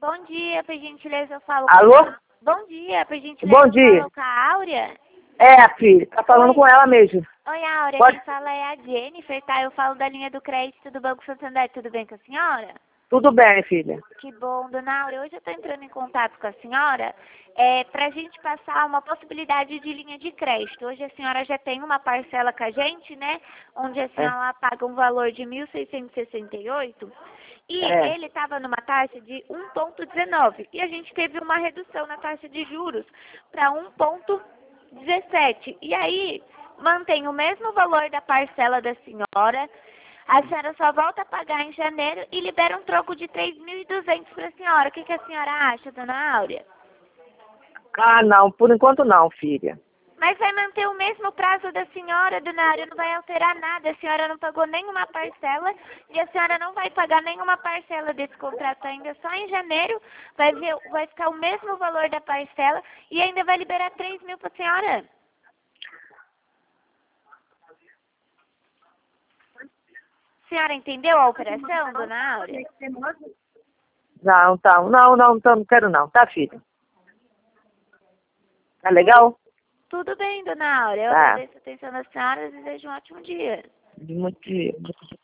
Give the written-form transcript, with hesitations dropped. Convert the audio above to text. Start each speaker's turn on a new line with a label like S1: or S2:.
S1: Bom dia, por gentileza, eu falo
S2: Alô?
S1: Bom dia, por gentileza,
S2: Bom
S1: eu
S2: dia.
S1: falo com a Áurea.
S2: É, filha, tá falando
S1: Oi.
S2: com ela mesmo.
S1: Oi, Áurea,
S2: Pode...
S1: quem fala é a Jennifer, tá? Eu falo da linha do crédito do Banco Santander, tudo bem com a senhora?
S2: Tudo bem, filha.
S1: Que bom, dona Áurea. Hoje eu estou entrando em contato com a senhora para a gente passar uma possibilidade de linha de crédito. Hoje a senhora já tem uma parcela com a gente, né? Onde a senhora paga um valor de 1.668 e ele estava numa taxa de 1,19 e a gente teve uma redução na taxa de juros para 1,17. E aí mantém o mesmo valor da parcela da senhora. A senhora só volta a pagar em janeiro e libera um troco de 3.200 para a senhora. O que a senhora acha, dona Áurea?
S2: Ah, não, por enquanto não, filha.
S1: Mas vai manter o mesmo prazo da senhora, dona Áurea, não vai alterar nada. A senhora não pagou nenhuma parcela e a senhora não vai pagar nenhuma parcela desse contrato ainda. Só em janeiro vai ficar o mesmo valor da parcela e ainda vai liberar 3.000 para a senhora. A senhora entendeu a operação, dona Áurea?
S2: Não, tá. Não quero não, tá, filha? Tá legal?
S1: Tudo bem, dona Áurea. Eu
S2: Tá.
S1: agradeço a atenção da senhora e desejo um ótimo dia.
S2: Muito.